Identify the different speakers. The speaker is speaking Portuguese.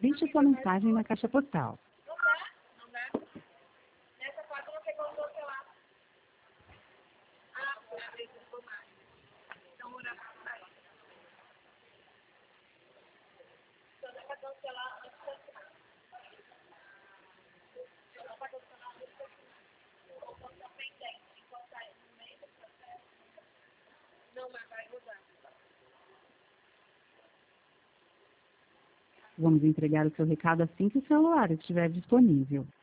Speaker 1: Deixe sua mensagem na caixa postal.
Speaker 2: Não dá? Nessa foto não pegou o celular. Ah, vou abrir esse formato. Então, vou orar pra ele. Só dá pra cancelar antes da semana. Só dá pra cancelar antes da semana. Ou quando tá pendente, enquanto tá no meio do processo. Não, mas vai rodar.
Speaker 1: Vamos entregar o seu recado assim que o celular estiver disponível.